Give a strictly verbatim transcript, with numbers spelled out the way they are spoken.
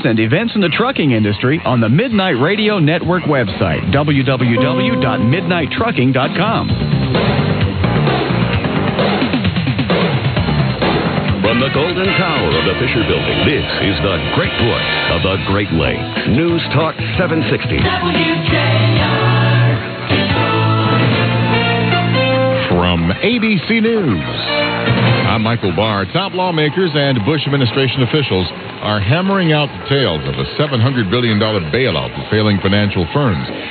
and events in the trucking industry on the Midnight Radio Network website, w w w dot midnight trucking dot com. From the Golden Tower of the Fisher Building, this is the Great Voice of the Great Lakes. News Talk seven sixty. W J R. From A B C News, I'm Michael Barr. Top lawmakers and Bush administration officials are hammering out details of a seven hundred billion dollars bailout to failing financial firms.